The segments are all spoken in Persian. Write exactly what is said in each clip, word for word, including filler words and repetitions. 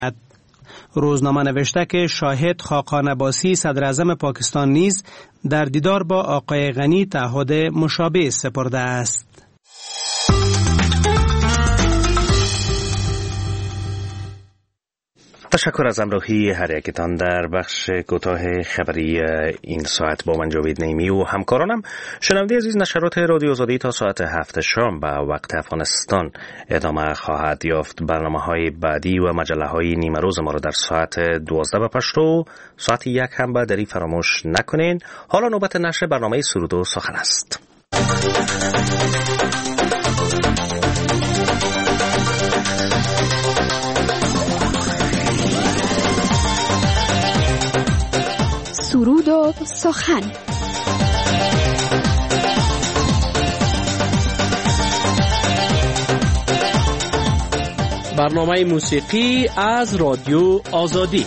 روزنامه نوشته که شاهد خاقان عباسی صدر اعظم پاکستان نیز در دیدار با آقای غنی تعهد مشابه سپرده است. تشکر از همراهی هر یکتان در بخش کوتاه خبری این ساعت. با من جاوید نعیمی و همکارانم. شنونده عزیز، نشرات رادیو آزادی تا ساعت هفت شام به وقت افغانستان ادامه خواهد یافت. برنامه‌های بعدی و مجله‌های نیمه روز ما را در ساعت دوازده به پشتو، ساعت یک هم به دری فراموش نکنین. حالا نوبت نشر برنامه سرود و سخن است. سرود و سخن. برنامه موسیقی از رادیو آزادی.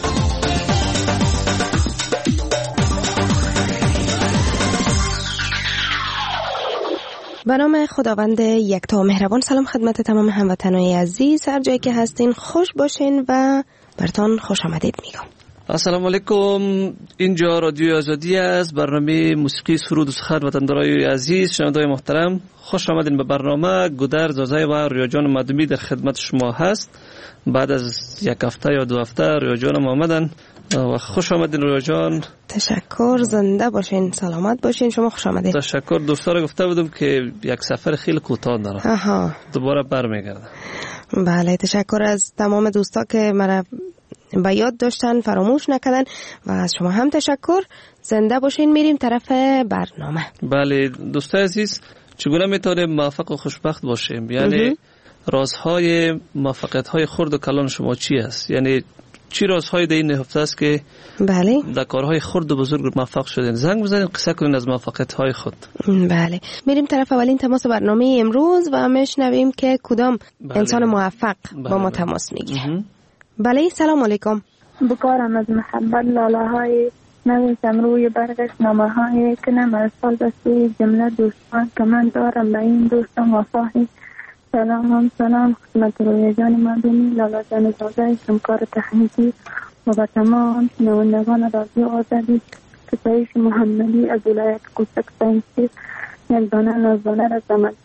به نام خداوند یکتا و مهربان. سلام خدمت تمام هموطنان عزیز، هر جایی که هستین خوش باشین و برتان خوش آمدید میگم. السلام علیکم، اینجا رادیو آزادی است. برنامه موسیقی سرود و سخن وطندارای عزیز، شنوندگان محترم، خوش آمدین به برنامه. گودر زازای و ریاجان مدومی در خدمت شما هست. بعد از یک هفته یا دو هفته ریاجان آمدن و خوش آمدین ریاجان. تشکر، زنده باشین، سلامت باشین. شما خوش آمدین. تشکر. دوستا را گفته بودم که یک سفر خیلی کوتاه دارم. آها. دوباره برمیگردم. بله، تشکر از تمام دوستا که مرا به یاد داشتن، فراموش نکردن و از شما هم تشکر. زنده باشین. میریم طرف برنامه. بله دوستای عزیز، چگونه میتونیم موفق و خوشبخت باشیم؟ یعنی رازهای موفقیت‌های خرد و کلان شما چی است؟ یعنی چی رازهای در این نهفته است که بله در کارهای خرد و بزرگ موفق شدین؟ زنگ بزنید، قصه کنین از موفقیت‌های خود. بله، میریم طرف اولین تماس برنامه امروز و میشنویم که کدام بله. انسان موفق بله. با ما تماس میگیره. بله، سلام علیکم. بکارم از محبت لاله های نویسم روی برگش نامه های که نمرسال بسته جمله دوستان که من دارم به این دوستان وفاهی. سلام هم سلام خدمت روی جان مدنی لاله جان زاده همکار تخنیکی و به تمام شنوندگان رادیو آزادی. ستایش محمدی از ولایت کوچک سنگسیر یک دانه نازدانه را زمد.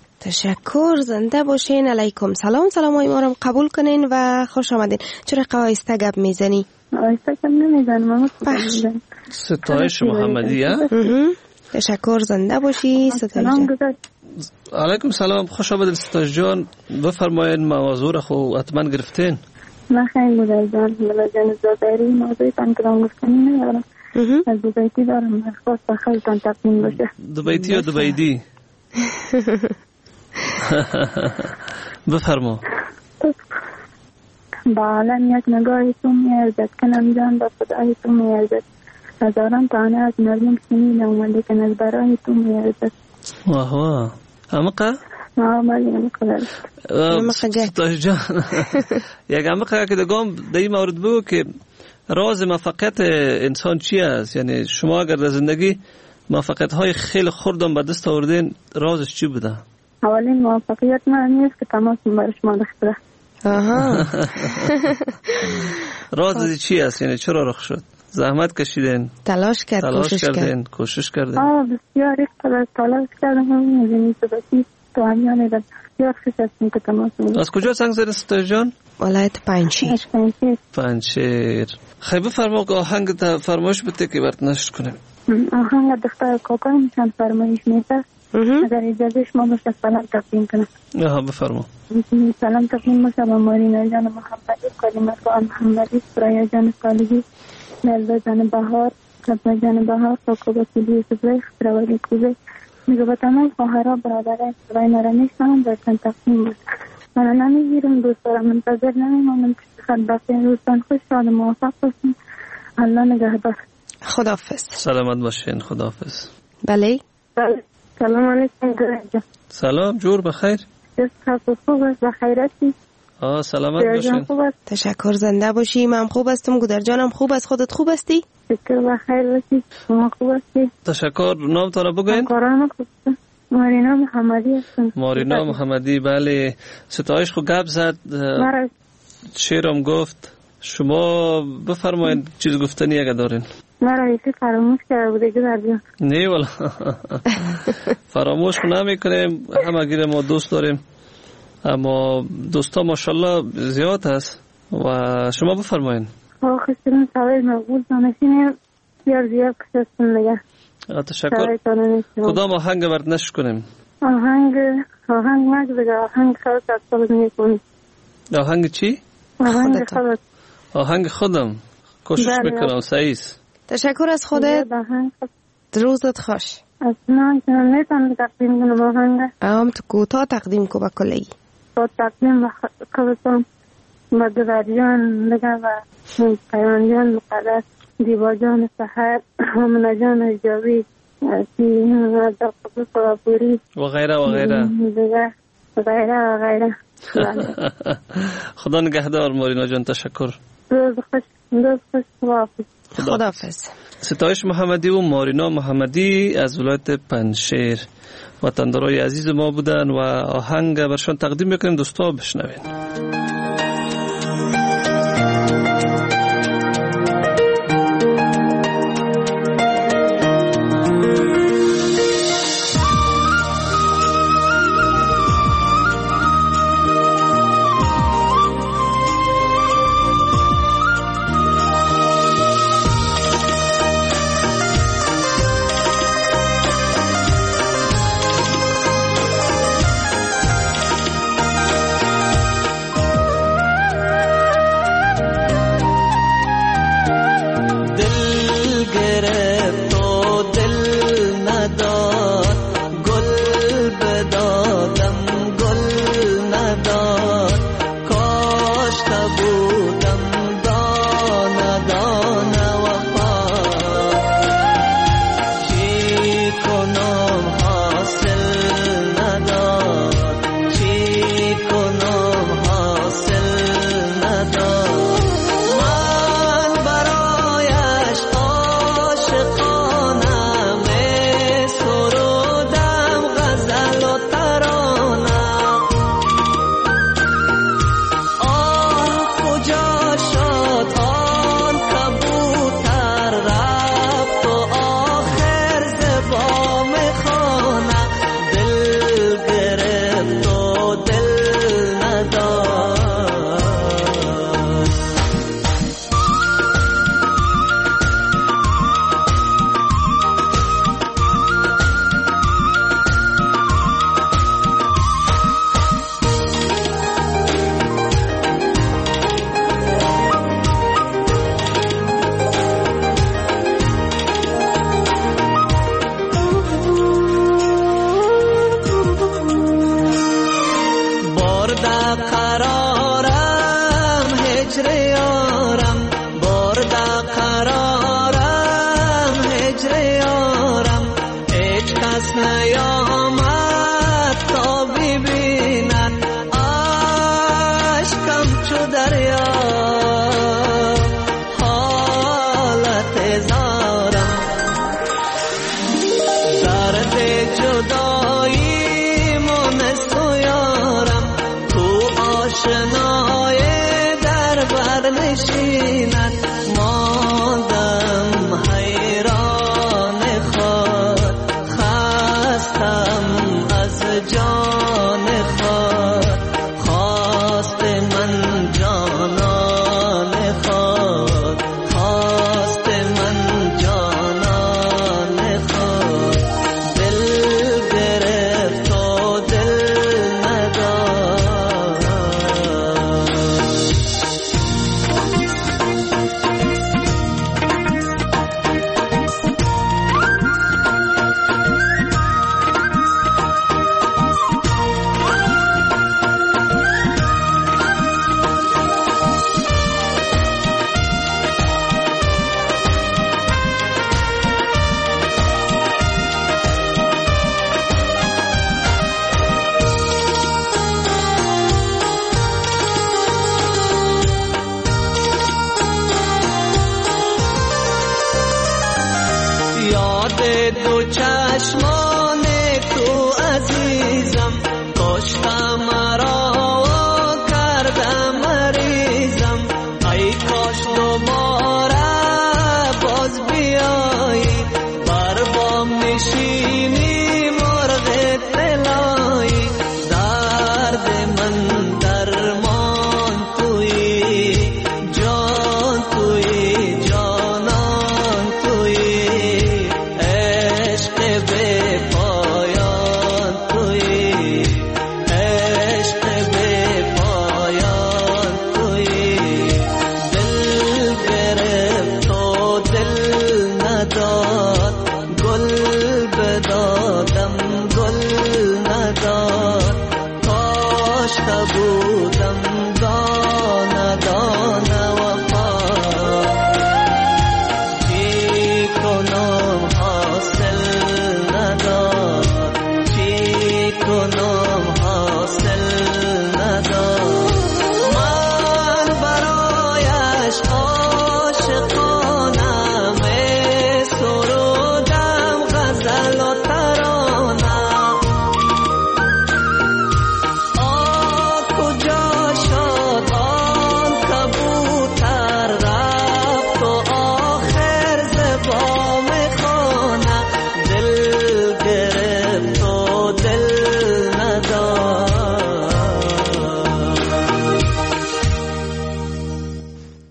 تشکر، زنده باشین. علیکم سلام. سلام های ما رو قبول کنین و خوش آمدین. چرا آهسته گپ میزنی؟ آهسته گپ نمیزنم. ستایش محمدی ها؟ تشکر، زنده باشی. ستایش جان. علیکم سلام، خوش آمدید ستایش جان. بفرمایید، موضوع را خو حتما گرفتین. من خیلی بودم جان جان زادری موضوعی تان که گفتنی ندارم. از دوبیتی دارم، خواست بخیر تان تقدیم باشه. دوبیتی یا دوبیدی؟ بفرما. با عالم یک نگاهی تو میارزد که نمیدان با خدای تو میارزد. هزاران تانه از مردم شنیدم ولی که از برای تو میارزد. واه واه، عمقه؟ آه بلی عمقه دارد. ستایش جان، یک عمقه که دگام در این مورد بگو که راز موفقیت انسان چی است؟ یعنی شما اگر در زندگی موفقیت های خیلی خردم به دست آوردین، رازش چی بوده؟ اولین موفقیت من نیست که تماس برای شما داشته. آها. راز چی است؟ یعنی چرا رخ شد؟ زحمت کشیدین؟ تلاش کرد، تلاش کوشش کردین، کوشش کردین. آه بسیار اختلاف تلاش کردم. هم می‌بینید سبتی تو همیانه در بسیار خوش هستیم که تماس بود. از کجا زنگ زدین ستایش جان؟ ولایت پنجشیر. پنجشیر. پنجشیر. خیلی بفرما که آهنگ تا فرمایش بده که برات نشر کنیم. آهنگ دختر کاکای میشن فرمایش میده. اگر اجازه شما باشه سلام تقدیم کنم. آها بفرما. سلام تقدیم باشه به مارینا جان محمدی، کریمه محمدی، سریا جان صالحی، نلدا جان بهار، کبا جان بهار، کاکا بسیلی سبریخ، تراولی کوزه. میگه به تمام خواهرها برادرای سرای نرمیشتم برتن تقدیم باشه. من نمیگیرم، دوست دارم، منتظر نمیمونم که خد بخیر روزتان خوش شاد موفق باشین. الله نگهدار. خداحافظ. سلامت باشین. خداحافظ. بله. سلام علیکم درجه. سلام، جور بخیر. جس خوب است، بخیر هستی؟ آه سلامت باشین. تشکر، زنده باشی. من خوب هستم. گودر جانم خوب است. خودت خوب هستی؟ شکر بخیر باشی. شما خوب هستی؟ تشکر. نام تا را بگوین؟ کاران خوب است. مارینا محمدی هستم. مارینا محمدی. بله. ستایش خو گپ زد، شعرم گفت. شما بفرمایید چیز گفتنی اگه دارین. نه رئیسی فراموش کرده بوده گذر جان. نه والا فراموش نمی کنیم، همه گیر ما دوست داریم، اما دوستا ماشاءالله زیاد هست و شما بفرمایید. آخه شدن سوای مقبول دانشینه بیار زیاد کشستن دیگه. تشکر. کدام آهنگ وردنش کنیم؟ آهنگ آهنگ مگه دیگه آهنگ خودت اصلا میکنی. آهنگ چی؟ آهنگ خودت. آهنگ خودم کوشش میکنم. سعیس تشکر از خودت. روزت خوش. اصلا نمیتونم تقدیم کنم آهنگ. ام تو کوتاه تقدیم کو با کلی. تو تقدیم خودتون با دوریان دیگه و پیانیان مقدس دیوا جان سحر همنا جان اجابی و غیره و غیره و غیره و غیره. خدا نگهدار مارینا جان. تشکر. روز خوش. روز خوش. خداحافظ. خداحافظ. ستایش محمدی و مارینا محمدی از ولایت پنجشیر وطندارای عزیز ما بودن و آهنگ برشان تقدیم میکنیم. دوستا بشنوین.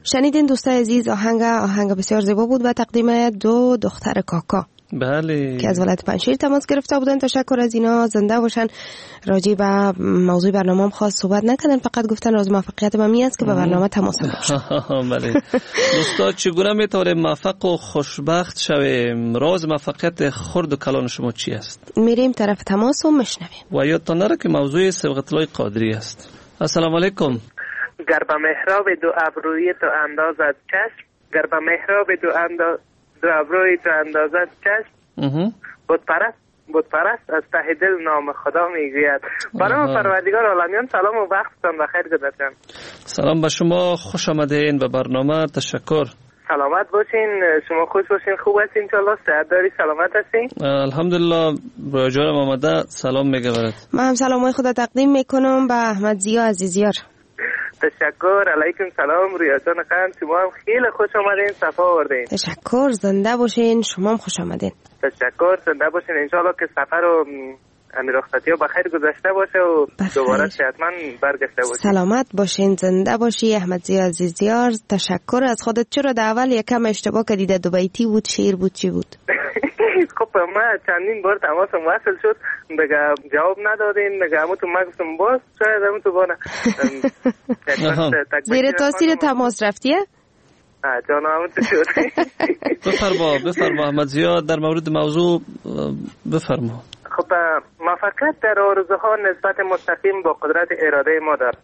شنیدین دوستای عزیز، آهنگ آهنگ بسیار زیبا بود و تقدیم دو دختر کاکا بله که از ولایت پنجشیر تماس گرفته بودن. تشکر از اینا، زنده باشن. راجع به موضوع برنامه هم خاص صحبت نکردن، فقط گفتن راز موفقیت من است که به برنامه تماس بگیرن. بله دوستا، چگونه میتونیم موفق و خوشبخت شویم؟ راز موفقیت خرد و کلان شما چی است؟ میریم طرف تماس و میشنویم. و یادتان نره که موضوع صبغت الله قادری است. السلام علیکم. گر به محراب دو ابروی تو اندازد چشم، گر به محراب دو انداز دو ابروی تو اندازد چشم، بود پرست بود پرست از ته دل نام خدا میگوید. برای پروردگار عالمیان سلام و وقتتان بخیر گذاشتم. سلام به شما، خوش آمدین به برنامه. تشکر. سلامت باشین، شما خوش باشین، خوب هستین انشالله، صحت داری، سلامت هستین؟ الحمدلله. رویا جانم آمده سلام میگه برات. من هم سلامای خدا تقدیم میکنم به احمد زیا عزیزیار. تشکر. علیکم سلام رویا جان خان، شما هم خیلی خوش آمدین، صفا آوردین. تشکر، زنده باشین. شما هم خوش آمدین. تشکر، زنده باشین. انشالله که سفر و امیر رخصتی ها بخیر گذشته باشه و دوباره صحتمند برگشته باشین. سلامت باشین، زنده باشی احمد زیا عزیزیار. تشکر از خودت. چرا در اول یکم اشتباه کردی؟ دبیتی بود، شیر بود، چی بود؟ خب ما چندین بار تماسم وصل شد، دیگه جواب ندادین، دیگه همون تو مگستم باز شاید همون تو بانه زیر تاثیر تماس رفتیه؟ جانا همون تو شد. بفرما بفرما احمد زیا، در مورد موضوع بفرما. خب موفقیت در آرزوها نسبت مستقیم با قدرت اراده ما دارد.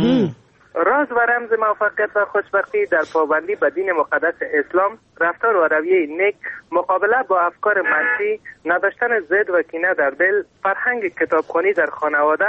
راز و رمز موفقیت و خوشبختی در پابندی به دین مقدس اسلام، رفتار و رویه نیک، مقابله با افکار منفی، نداشتن ضد و کینه در دل، فرهنگ کتابخوانی در خانواده،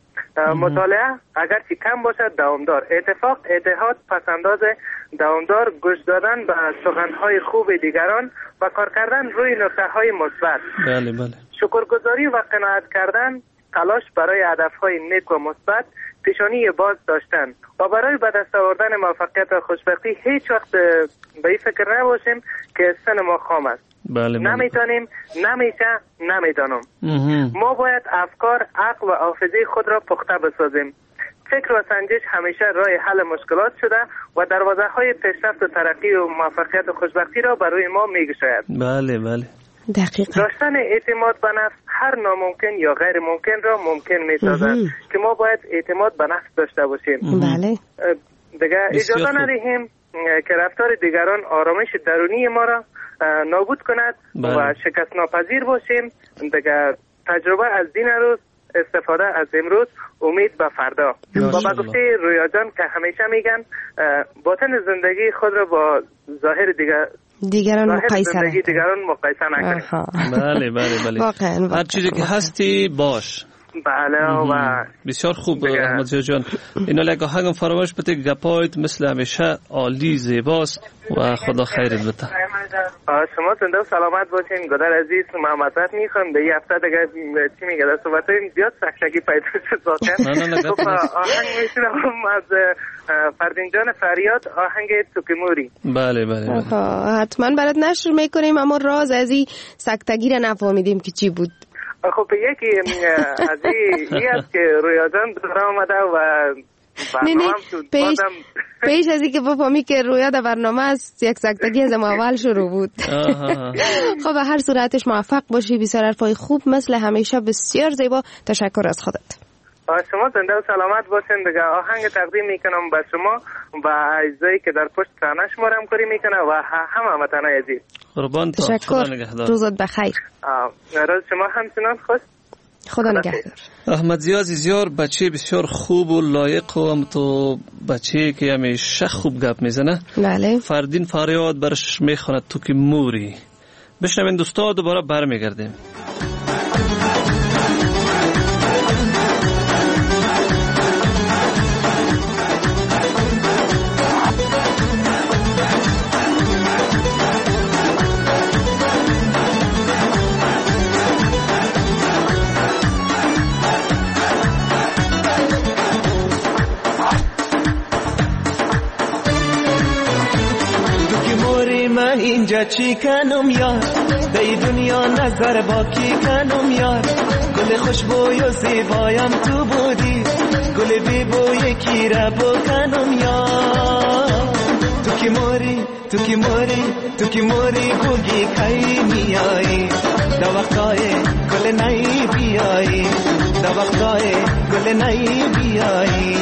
مطالعه اگرچه کم باشد دوامدار، اتفاق، اتحاد، پسنداز دوامدار، گوش دادن به سخنهای خوب دیگران و کار کردن روی نکته‌های مثبت. بله بله. شکرگزاری و قناعت کردن، تلاش برای هدفهای نیک و مثبت، پیشانی باز داشتن و برای به دست آوردن موفقیت و خوشبختی هیچ وقت به این فکر نباشیم که سن ما خام است. بله بله. نمیتونیم، نمیشه، نمیدانم. ما باید افکار، عقل و حافظه خود را پخته بسازیم. فکر و سنجش همیشه راه حل مشکلات شده و دروازه های پیشرفت و ترقی و موفقیت و خوشبختی را برای ما میگشاید. بله بله. دقیقاً. داشتن اعتماد به نفس هر ناممکن یا غیر ممکن را ممکن می‌سازد که ما باید اعتماد به نفس داشته باشیم. بله. دیگه اجازه ندهیم که رفتار دیگران آرامش درونی ما را نابود کند. بله. و شکست ناپذیر باشیم. دیگه تجربه از دین روز، استفاده از امروز، امید به فردا. و با گفته رویا جان که همیشه میگن باطن زندگی خود را با ظاهر دیگر دیگران مقایسه نکنید. دیگران مقایسه نکنید. بله بله بله. واقعا هر چیزی که هستی باش. بله. و بسیار خوب احمد زیا جان. اینا لگه هنگم فراموش بده، گپایت مثل همیشه عالی، زیباست و خدا خیرت بده. شما زنده و سلامت باشین. گدر عزیز، محمدت میخوام به یه هفته دیگه چی میگه در صحبت این زیاد سخشگی پیدا شد واقعا. نه نه نه. آهنگ میشنم از فردین جان فریاد، آهنگ توکیموری. بله بله. حتما برات نشر میکنیم، اما راز از این سکتگی را نفهمیدیم که چی بود. خب یکی از این است که رویا جان دور آمده و نه نه پیش, پیش از این که بفهمی که رویا در برنامه است، یک سکتگی از اول شروع بود. خب به هر صورتش موفق باشی، بسیار حرفای خوب مثل همیشه، بسیار زیبا. تشکر از خودت. شما زنده و سلامت باشین. دیگه آهنگ تقدیم میکنم به شما و اعزایی که در پشت صحنه شما را همکاری میکنه و همه هموطنان عزیز. قربان تو. تشکر. روزت بخیر. روز شما همچنان خوش. خدا نگهدار. احمد زیا عزیزیار بچه بسیار خوب و لایق و هم تو بچه که همیشه خوب گپ میزنه. بله. فردین فریاد برش میخواند توکیموری. بشنوین دوستا، دوباره برمیگردیم. اینجا چی کنم یار، دی دنیا نظر با کی کنم یار، گل خوشبوی و زیبایم تو بودی، گل بی بوی کی را بکنم یار، تو تو کی موری تو کی موری بوگی کئی میایی دا وقتای گل نئی بیایی دا وقتای گل نئی بیایی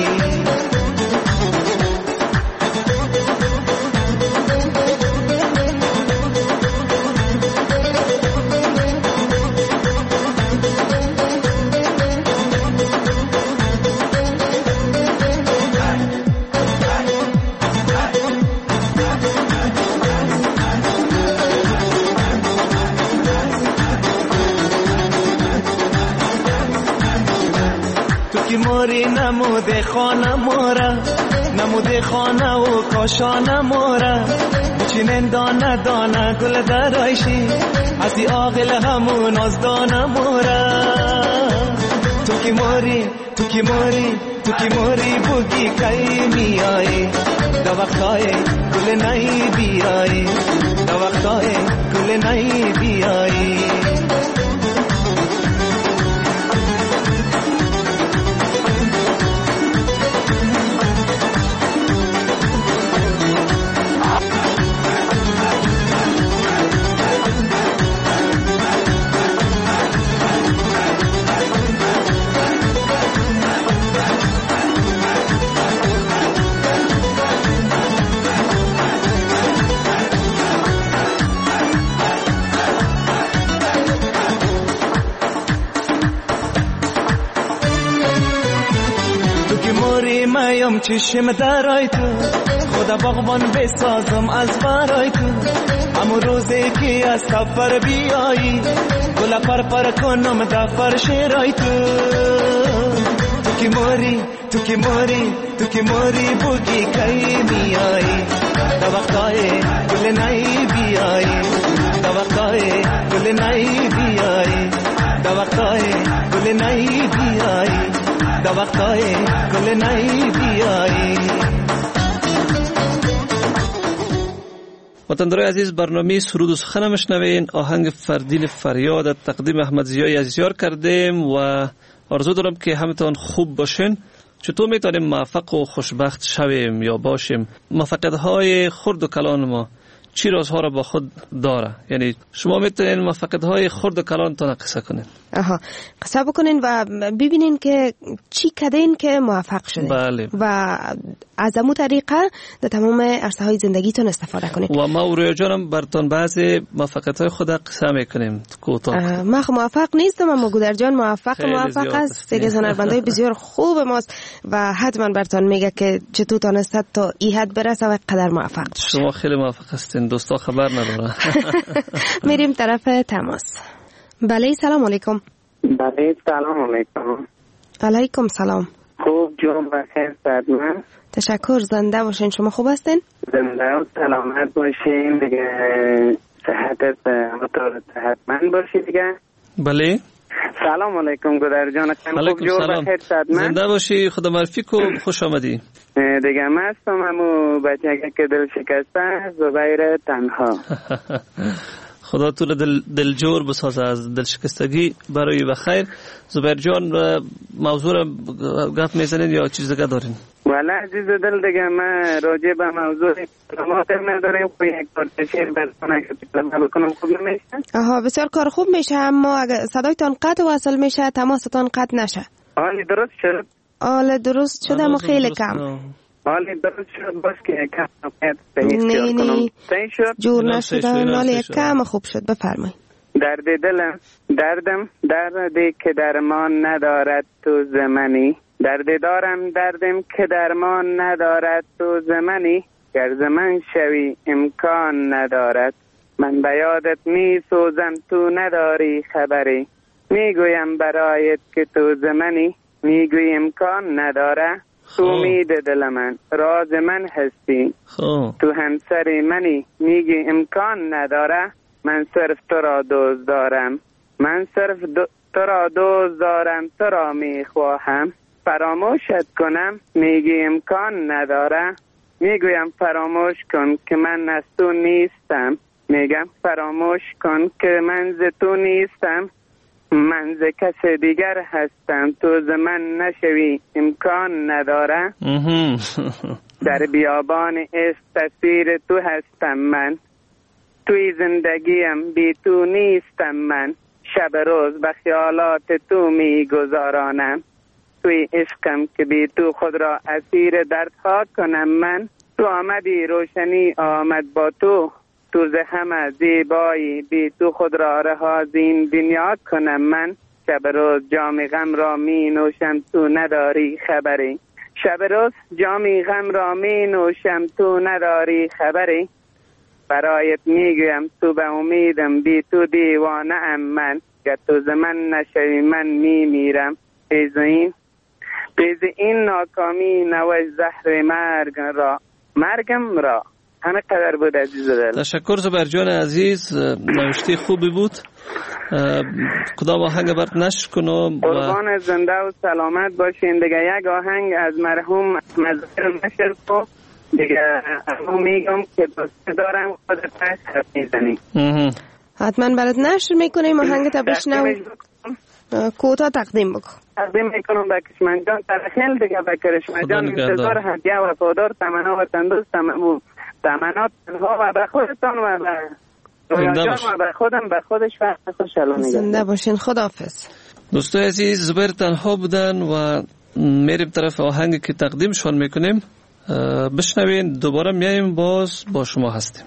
موری نموده خانه مورا نموده خانه و کاشانه مورا بچینن دانه دانه گل درایشی ازی آقل همون از دانه مورا تو کی موری تو کی موری تو کی موری بوگی کئی میایی دا وقتای گل نئی بیایی دا وقتای گل نئی بیایی مایم چشم درای تو خدا باغبان بسازم از برای تو همون روزی که از سفر بیایی گل پر پر کنم دفر شیرای تو تو کی موری تو کی موری تو کی موری بوگی کئی میایی دا وقتای گل نئی بیایی دا وقتای گل نئی بیایی دا وقتای گل نئی بیایی دا وقتای گل نئی بیایی. وطندرای عزیز، برنامه سرود و سخن مشنوین. آهنگ فردین فریاد تقدیم احمد ضیای عزیزیار کردیم و آرزو دارم که همتون خوب باشین. چطور میتونیم موفق و خوشبخت شویم یا باشیم؟ موفقیت های خرد و کلان ما چی رازها را با خود داره؟ یعنی شما میتونین موفقیت های خرد و کلان تان قصه کنین. آها، قصه بکنین و ببینین که چی کردین که موفق شدین. بله. و از امو طریقه در تمام عرصه های زندگیتون استفاده کنین. و ما و رویا جانم براتون بعضی موفقیت های خود قصه میکنیم کوتاه. ما موفق نیستم اما گودر جان موفق موفق است. دیگه هنرمندای بسیار خوب ماست و حتما براتون میگه که چطور تونسته تا این حد برسه و قدر موفق شد. شما خیلی موفق هستین، دوستا خبر نداره. میریم طرف تماس. بله، سلام علیکم. بله، سلام علیکم. علیکم سلام. خوب جون بخیر سلامت. تشکر، زنده باشین. شما خوب هستین؟ زنده و سلامت باشین دیگه، صحتت مطور صحتمند باشی دیگه. بله. سلام علیکم گودر جان. علیکم سلام. زنده باشی، خدا معرفی کو، خوش آمدی. دیگه من هستم همو بچه که دل شکسته زبیر تنها. خدا تو دل دلجور بسازه از دل شکستگی برای بخیر. زبیر جان، موضوع را گفت میزنین یا چیز دیگه دارین؟ والا عزیز دل دیگه من راجع به موضوع مطرح نداریم. خب یک کار شعر براتون اگه تکرار بکنم خوب نمیشه؟ آها، بسیار کار خوب میشه، اما اگه صدایتان قطع وصل میشه تماستان قطع نشه. حالی درست شد؟ حالی درست شد اما خیلی کم. حالی درست شد باز که کم نپید نه نه صحیح شد؟ جور نشدن، حالی کم خوب شد. بفرمایید. درد دلم دردم دردی که درمان ندارد تو زمانی، درد دارم دردم که درمان ندارد تو زمانی، گر زمن شوی امکان ندارد، من به یادت می سوزم تو نداری خبری، میگویم برایت که تو زمانی، میگوی امکان نداره، تو امید دل من راز من هستی، تو همسر منی، میگی امکان نداره، من صرف تو را دوست دارم، من صرف دو تو را دوست دارم، تو را میخواهم، فراموشت کنم، میگی امکان نداره، میگویم فراموش کن که من از تو نیستم، میگم فراموش کن که من ز تو نیستم، من ز کس دیگر هستم، تو ز من نشوی امکان نداره. در بیابان عشق تصویر تو هستم من، توی زندگیم بی تو نیستم من، شب روز به خیالات تو می گذارانم، توی عشقم که بی تو خود را اسیر دردها کنم من. تو آمدی روشنی آمد با تو، تو ز همه زیبایی بی تو خود را رها زین دنیا کنم من. شب روز جام غم را می نوشم تو نداری خبری، شب روز جامی غم را می نوشم تو نداری خبری. برایت میگویم تو به امیدم بی تو دیوانه ام من، گر تو ز من نشوی من می میرم. بیز این بیز این ناکامی نوش زهر مرگ را مرگم را. همه قدر بود عزیز دل. تشکر زبر جان عزیز، نوشته خوبی بود. کدام آهنگ برات نشر کنم؟ قربان زنده و سلامت باشین. دیگه یک آهنگ از مرحوم مظهر نشر کن دیگه. اما میگم که دوست دارم خودت حرف میزنی. حتما برات نشر میکنیم آهنگ تا بشنو. کوتا تقدیم بکن. تقدیم میکنم به کشمن جان ترخیل دیگه. به کرشمن جان انتظار هدیه و پادار تمنا و تندوست تمنات تنها و به خودتان و به رویا جان و به خودم به خودش وقت خوشحالو میگم. زنده باشین. خداحافظ. دوستای عزیز، زبیر تنها بودن و میریم طرف آهنگی که تقدیمشان میکنیم. بشنوین، دوباره میایم باز با شما هستیم.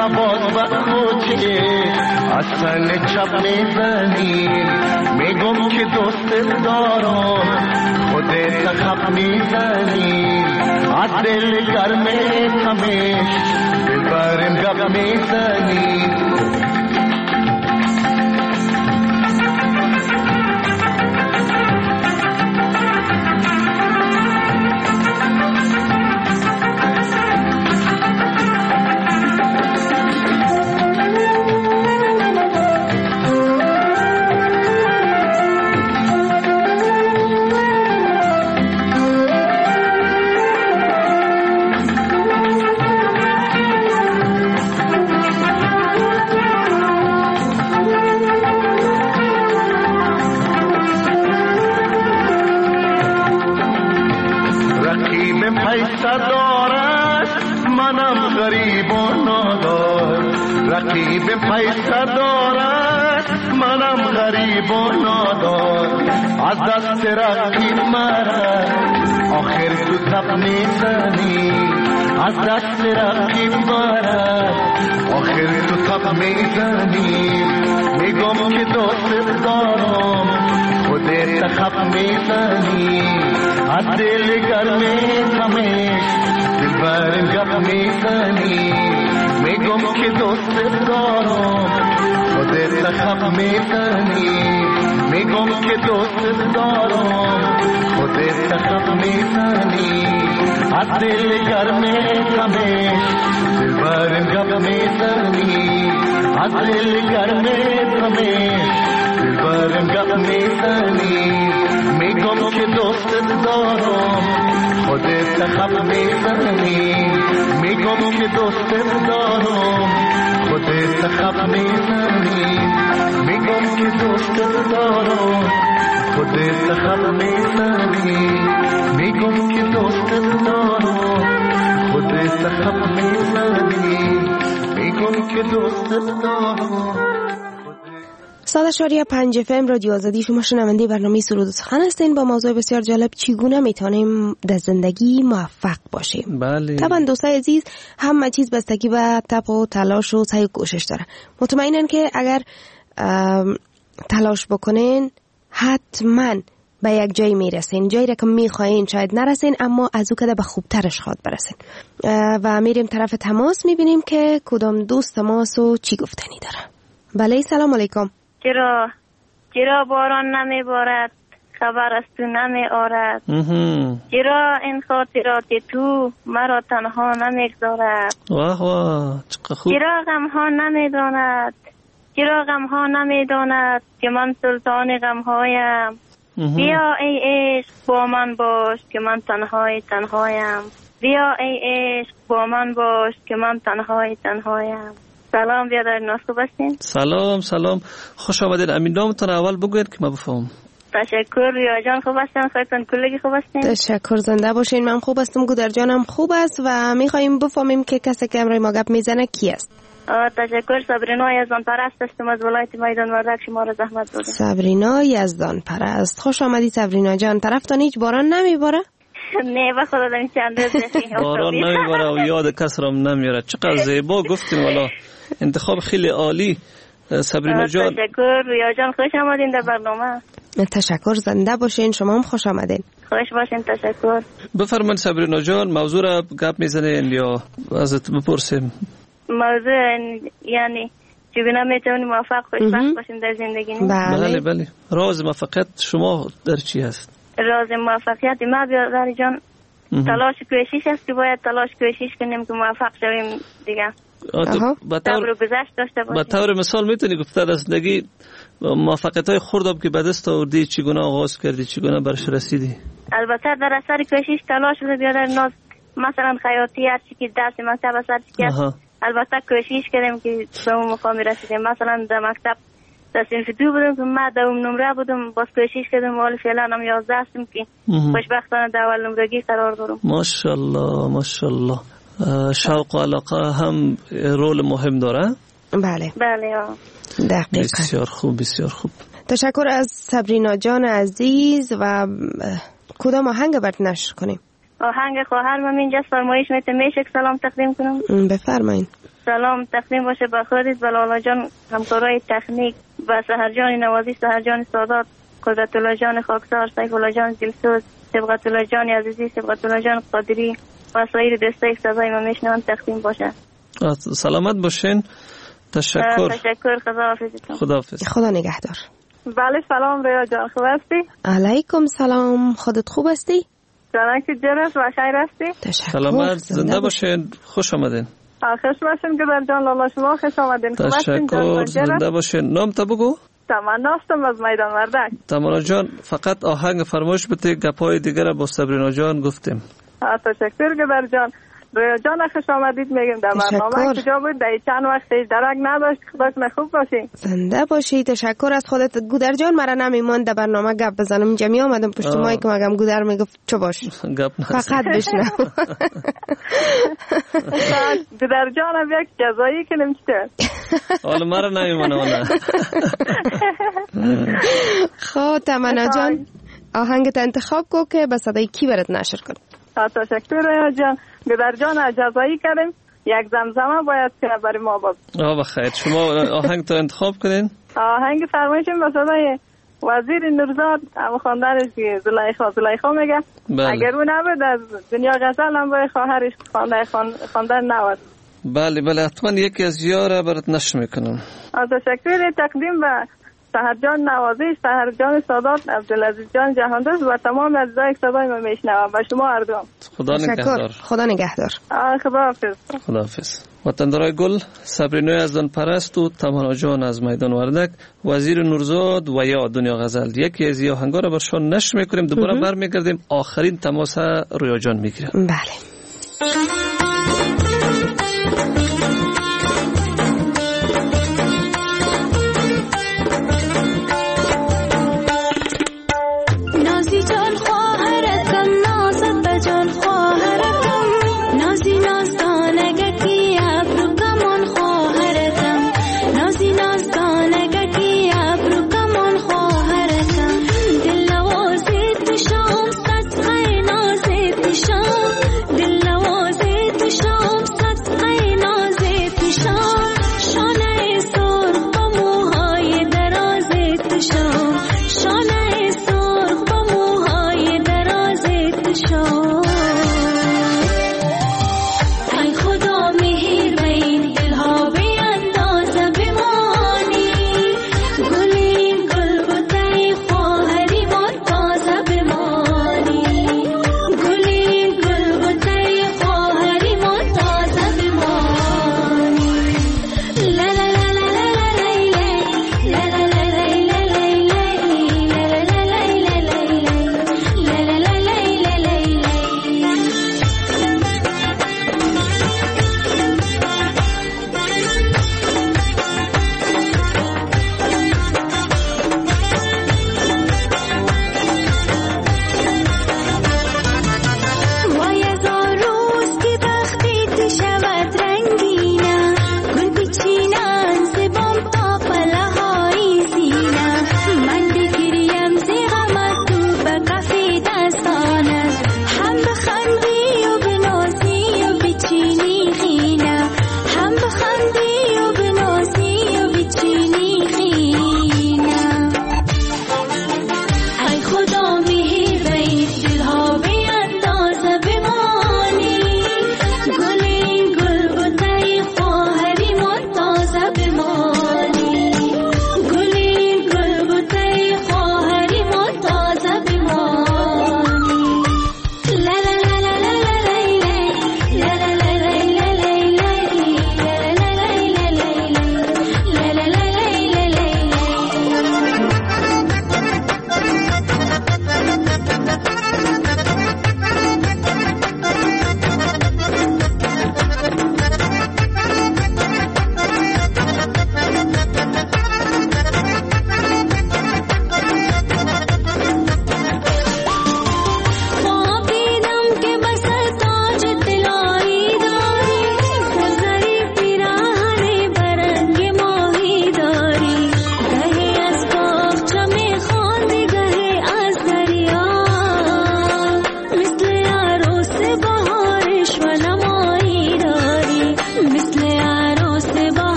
سباز و کوچه اصلا چپ میزنی میگم که دوست دارم خودت خب میزنی از دل گرم تمش دلبرم گپ میزنی رقیب پیسه دارد منم غریب و نادار از دست رقیب مرا آخر تو تب میزنی از دست رقیب مرا آخر تو تب میزنی میگم که دوست دارم خودت خب میزنی از دل گرم تمش دلبرم گپ میزنی میگم که دوست دارم خودت خب میزنی میگم که دوست دارم خودت خب میزنی از دل گرم تمش دلبرم گپ میزنی از دل گرم تمش دلبرم گپ میزنی میگم که دوست دارم خودت خب میزنی میگم که دوست دارم خودت خب میزنی میگم که دوست دارم خودت خب میزنی میگم که دوست دارم خودت خب میزنی میگم که دوست دارم. صد اشاریه پنج اف ام رادیو آزادی، شما شنونده برنامه سرود و سخن هستین با موضوع بسیار جالب چگونه میتونیم در زندگی موفق باشیم. بله. طبعا دوستای عزیز همه چیز بستگی به تپ و تلاش و سعی و کوشش داره. مطمئنن که اگر تلاش بکنین حتما به یک جایی میرسین، جایی را که میخواین شاید نرسین اما از او کده به خوبترش خواد برسین. و میریم طرف تماس میبینیم که کدام دوست تماس و چی گفتنی داره. بله سلام علیکم. چرا چرا باران نمی بارد خبر از تو نمی آرد چرا این خاطرات تو مرا تنها نمیگذارد واه واه چقدر خوب چرا غم ها نمی داند چرا غم ها نمی داند که من سلطان غم هایم بیا ای عشق با من باش که من تنهای تنهایم بیا ای عشق با من باش که من تنهای تنهایم. سلام بیادر ناز خوب هستین؟ سلام سلام خوش آمدین. امین نامتون اول بگوید که ما بفهم. تشکر ریا جان خوب هستین؟ خواهیتون کلگی خوب هستین؟ تشکر زنده باشین. من خوب هستم، گودر جانم خوب است و میخواییم بفهمیم که کسی که امروی ما گپ میزنه کی است. تشکر. صبرینا یزدان پرست هستم از ولایت میدان وردک، شما را زحمت بودم. صبرینا یزدان پرست، خوش آمدی صبرینا جان. طرفتان هیچ باران نمیباره؟ نه به خدا داریم چند روز باران نمیباره و یاد کس را نمیاره. چقدر زیبا گفتیم والا، انتخاب خیلی عالی صبرینا جان. تشکر ریا جان، خوش آمدین در برنامه. تشکر زنده باشین. شما هم خوش آمدین. خوش باشین. تشکر. بفرمایید صبرینا جان، موضوع را گپ میزنین یا ازت بپرسیم؟ موضوع یعنی چگونه میتونیم موفق خوشبخت باشیم در زندگی؟ بله بله. راز موفقیت شما در چی هست؟ راز موفقیت ما بیادر جان تلاش کوشش است که باید تلاش کوشش کنیم که موفق شویم دیگه. با طور گذشت داشته باشیم. با طور مثال میتونی گفته در زندگی موفقیت های خوردم که به دست آوردی چگونه آغاز کردی، چگونه برش رسیدی؟ البته در اثر کوشش تلاش بود بیادر ناز، مثلا خیاطی هر چی که درس مکتب اثر چی است البته کوشش کردیم که به اون مقام رسیدیم. مثلا در مکتب در صنف دو بودم که من دوم نمره بودم، باز کوشش کردم ولی فعلا هم یازده هستم که خوشبختانه در اول نمرگی قرار دارم. ماشاءالله ماشاءالله. شوق و علاقه هم رول مهم داره؟ بله بله دقیقا. بسیار خوب بسیار خوب. تشکر از صبرینا جان عزیز. و کدام آهنگ برات نشر کنیم؟ آهنگ خواهرم اینجا فرمایش میته میشه که سلام تقدیم کنم؟ بفرمایید. سلام تقدیم باشه به خودت، به لالا جان همکارای تکنیک، به سحر جان نوازی، سحر جان سادات، قدرت الله جان خاکسار، سیف الله جان دلسوز، سبقت الله جان عزیزی، سبقت الله جان قادری و سایر دوستای صدای ما میشنون تقدیم باشه. سلامت باشین. تشکر. تشکر. خداحافظتون. خداحافظ. خدا نگهدار. بله سلام ریا جان، خوب هستی؟ علیکم سلام، خودت خوب هستی؟ جانم که جرس و خیر هستی؟ تشکر. سلامت، زنده باشین، خوش آمدین. خوش باشین گذر جان، لالا شما خوش آمدین. تشکر، زنده باشین. نام تا بگو. تمنا هستم از میدان وردک. تمنا جان فقط آهنگ فرمایش بده، گپای دیگر با صبرینا جان گفتیم. تشکر گذر جان. رویا جان خوش آمدید میگیم در برنامه. کجا بود؟ در چند وقت درک نداشت. خدا کنه خوب باشی. زنده باشی. تشکر از خودت گودر جان. مرا نمیموند در برنامه گپ بزنم. اینجا می آمدم پشت مایک مگم گودر میگفت چه باش گپ فقط بشنو. گودر جان هم یک جزایی کنیم چطور؟ حالا مرا نمیمونه والا. خب تمنا جان آهنگت انتخاب کو که به صدای کی برات نشر کنم. تشکر رویا جان. گودر جان اجازه‌ای کردیم یک زمزمه باید که برای ما بود. آه بخیر. شما آهنگ تو انتخاب کنین. آهنگ فرمایشیم به صدای وزیر نورزاد هم خواندنش که زلیخا زلیخا میگه. بله. اگر اون نبود از دنیا غزل هم باید خواهرش خواندن نبود. بله بله حتما یکی از یارا برات نشر میکنم. تشکر. تقدیم به سحر جان نوازی، سحر جان سادات، عبدالعزیز جان جهاندوست و تمام عزیزای صدای ما میشنوم و شما هر دو. خدا نگهدار. خدا نگهدار. خداحافظ. خداحافظ. وطندارای گل، صبرینوی از دن پرست و تمنا جان از میدان وردک، وزیر نورزاد و یا دنیا غزل، یکی از آهنگا را برشان نشر میکنیم. دوباره برمیگردیم آخرین تماس رویا جان میگیریم. بله. دل نوازه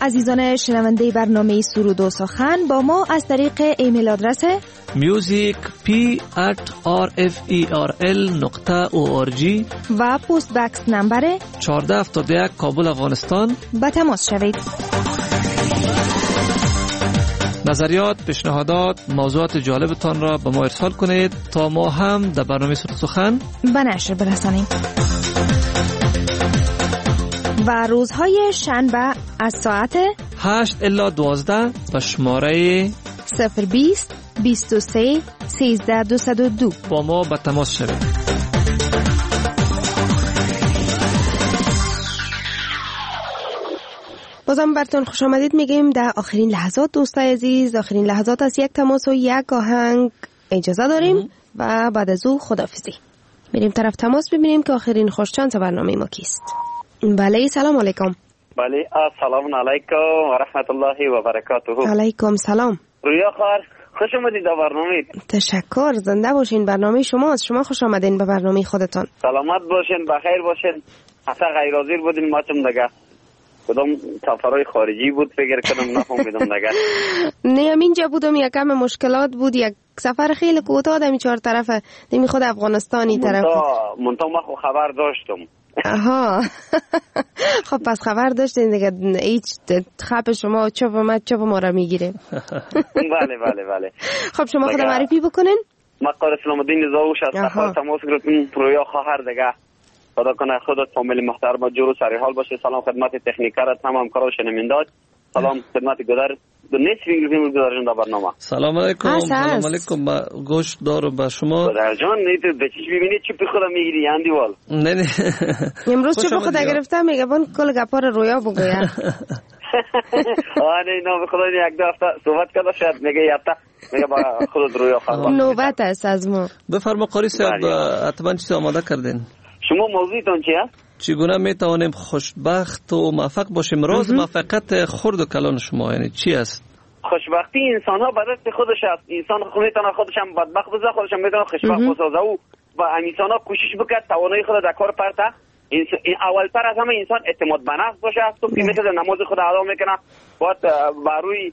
عزیزان شنونده برنامه سرود و سخن با ما از طریق ایمیل آدرس music p at r f e r l نقطه او آر جی و پست بکس نمبر چهارده هفتاد و یک کابل افغانستان با تماس شوید. نظریات، پیشنهادات، موضوعات جالبتان را به ما ارسال کنید تا ما هم در برنامه سرود و سخن به نشر برسانیم. و روزهای شنبه از ساعت هشت الی دوازده به شماره صفر بیست بیست و سه سیزده دویست و دو با ما به تماس شوید. بازم براتون خوش آمدید میگیم در آخرین لحظات دوستای عزیز، آخرین لحظات از یک تماس و یک آهنگ اجازه داریم و بعد از او خداحافظی. میریم طرف تماس ببینیم که آخرین خوشچانس برنامه ما کیست. بله سلام علیکم. بله السلام علیکم و رحمت الله و برکاته. علیکم سلام. رویا خواهر خوش آمدید در برنامه. تشکر، زنده باشین. برنامه شماست. شما خوش آمدین به برنامه خودتان. سلامت باشین، بخیر باشین. اصلا غیر حاضر بودین ما چم دگه کدام سفرهای خارجی بود فکر کنم نفهمیدم دگه. نه همینجا بودم، یک کم مشکلات بود، یک سفر خیلی کوتاه دمی چهار طرفه دمی خود افغانستانی طرف. منتها ما خو خبر داشتم. آها خب پس خبر داشتین دیگه، هیچ خب شما چوب ما چوب ما را میگیره. بله بله بله. خب شما خود معرفی بکنین. ما قاری اسلام الدین زاوش از سفر تماس گرفتیم. رویا خواهر دیگه خدا کنه خودت فامیل محترم جور و سری حال باشه. سلام خدمت تکنیکرت هم همکارا و شنوندگان. سلام خدمت گذر دو نصف انگلیسی گذارجون در برنامه. سلام علیکم. سلام علیکم. با گوشت دارو به شما. گذارجون نه تو به چیش ببینید چی به خودم میگیری اندی وال. نه نه امروز چی به خدا گرفتم میگه بون کل گپا رو رویا بگویا. آه نه نه به خدا یک دو هفته صحبت کرده شاید میگه یک هفته میگه با خودت رویا خواهد. نوبت است از ما. بفرما قاری صاحب حتما چیز آماده کردین. شما موضوعتون چیه؟ چگونه میتوانیم خوشبخت و موفق باشیم؟ راز موفقیت خرد و کلان شما یعنی چی است؟ خوشبختی انسان ها به دست خودش است. انسان میتونه خودش هم بدبخت بسازه، خودش هم میتونه خوشبخت بسازه و با انسان ها کوشش بکرد توانایی خود در کار پرته. اول تر از همه انسان اعتماد به نفس باشه. تو که مثل نماز خود ادا میکنه باید بر روی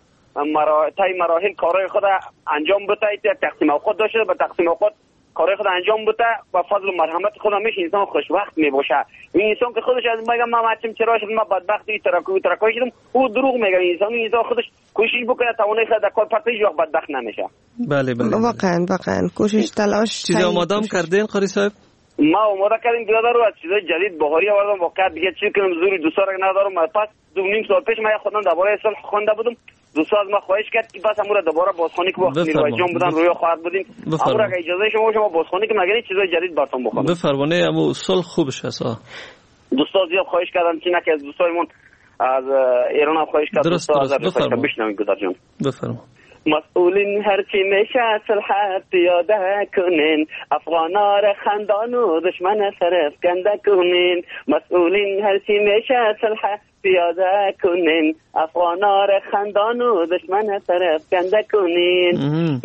طی مراحل کارهای خود انجام بده، تقسیم اوقات داشته به تقسیم اوقات کارهای خود انجام بده و فضل و مرحمت خود میشه انسان خوشبخت میباشه. این انسان که خودش از میگم من مچم چرا شدم من بدبختی ترکوی ترکوی شدم او دروغ میگه. انسان انسان خودش کوشش بکنه توانایی خود در کار پرته هیچ وقت بدبخت نمیشه. بله بله واقعا واقعا کوشش تلاش. چیزی آماده کردین قاری صاحب؟ ما آماده کردیم بیادر رو از چیزای جدید بهاری آوردم واقعا دیگه چی کنم زوری دوستا را ندارم. پس دو نیم سال پیش من خودم درباره صلح خوانده بودم. دوستا از ما خواهش کرد که بس امور دوباره بازخوانی که وقت نیروی جان بودن روی خواهد بودیم. امور اگه اجازه شما شما بازخوانی که مگه چیزای جدید براتون بخونم. بفرمایید. امو صلح خوبش هست. دوستا زیاد خواهش کردن که نکه از دوستایمون از ایران هم خواهش کرد دوستا از رفاقت بشنوید گذار جان. بفرمایید. مسئولین هرچی میشه صلح پیاده کنین، افغانا را خندان و دشمن سرفکنده کنین. مسئولین هرچی میشه صلح پیاده کنین، افغانا را خندان و دشمن سرفکنده کنین.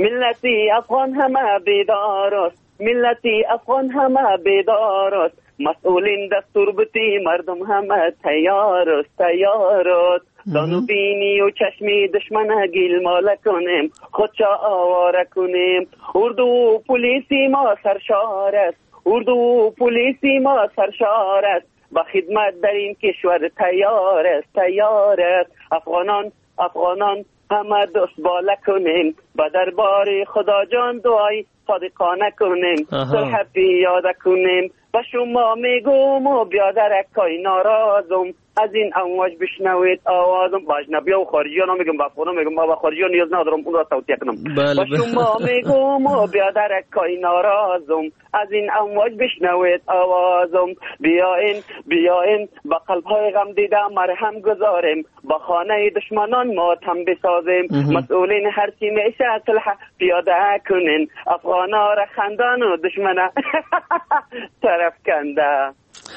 ملتی افغان همه بیدار است، ملتی افغان همه بیدار است. مسئولین دستور بتی مردم همه تیار است تیار است. دانو بینی و چشمی دشمن گیل ماله کنیم، خودشا آواره کنیم. اردو و پولیسی ما سرشار است، اردو و پولیسی ما سرشار است. با خدمت در این کشور تیار است تیار است. افغانان افغانان همه دست بالا کنیم، با دربار خدا جان دعای صادقانه کنیم. صلح پیاده کنیم. با شما میگم و بیادرکای ناراضم، از این امواج بشنوید آوازم. با اجنبی و خارجی ها میگم، با افغان میگم، با خارجی ها نیاز ندارم اون را توصیه کنم. با شما میگم و بیادرکای ناراضم، از این امواج بشنوید آوازم. بیاین بیاین با قلب های غم دیده مرهم گذاریم، با خانه دشمنان ماتم بسازیم. مسئولین هرچی میشه صلح پیاده کنین، افغانا را خندان و دشمنه طرف کنده.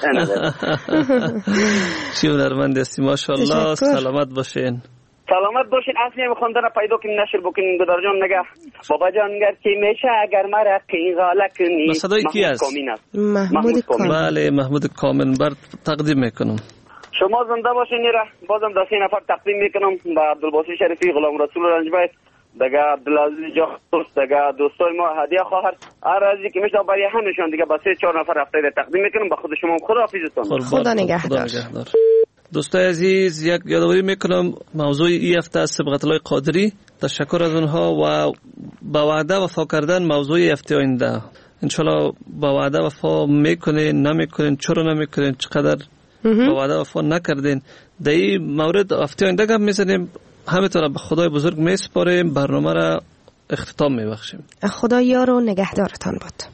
چی هنرمند هستی ماشاءالله. سلامت باشین. سلامت باشین. اصلی میخوام در پیدا کنین نشر بکنین گدار جان نگه. بابا جان گرچه میشه اگر مرا قیغاله کنی. با صدای کی است؟ محمود کامن. بله محمود کامن بر تقدیم میکنم. شما زنده باشین. نیره بازم در سه نفر تقدیم میکنم به عبدالباسی شریفی، غلام رسول رنجبای، دیگه عبدالعزیز جان دوست، دیگه دوستای ما هدیه خواهر، هر ازی که میشه برای همشون دیگه با سه چهار نفر هفته تقدیم میکنم. به خود شما خداحافظتون. خدا نگهدار. دوستای عزیز، یک یادآوری میکنم موضوع این هفته از صبغت الله قادری. تشکر از اونها و با وعده وفا کردن موضوع هفته آینده. انشالله با وعده وفا میکنین، نمیکنین، چرا نمیکنین، چقدر با وعده وفا نکردین. در این مورد هفته آینده گپ میزنیم. همینطور به خدای بزرگ میسپاریم، برنامه را اختتام میبخشیم. خدا یار و نگهدارتان باد.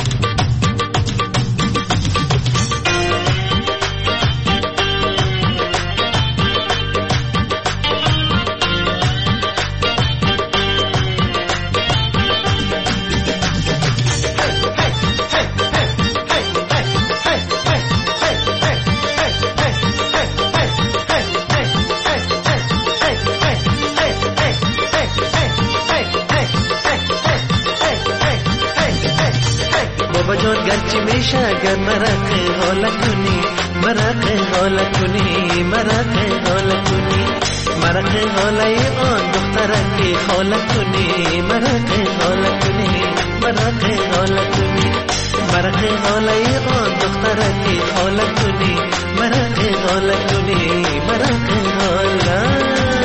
اگر مرق حال کنی مرق حال کنی مرق حال کنی مرق حالی آن دخترک حال کنی مرق حال کنی مرق حال کنی مرق حالی آن دخترک حال کنی مرق حال کنی مرق حالا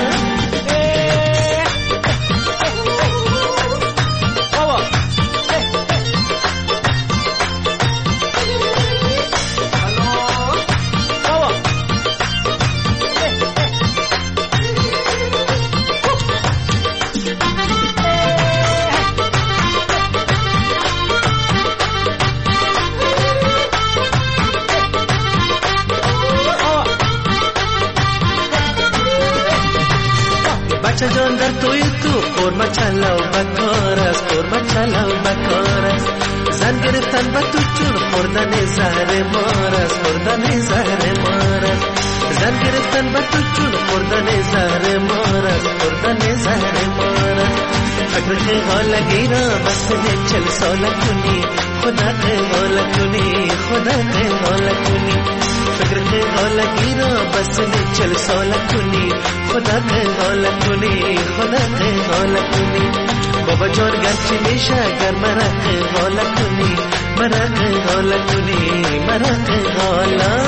بچه جان در توی تو قرمه چلاو بکار است قرمه چلاو بکار است زن گرفتن با تو چون خوردن زهر مار است خوردن زهر مار است زن گرفتن با تو چون خوردن زهر مار است خوردن زهر مار است فکر خیال گیرا بس چل سال کنی خدا خیال کنی خدا خیال کنی فکر خیال گیرا بس چل سال کنی خدا خیال کنی خدا خیال کنی بابا جان گرچه میشه اگر مرا خیال کنی مرا خیال کنی مرا خیال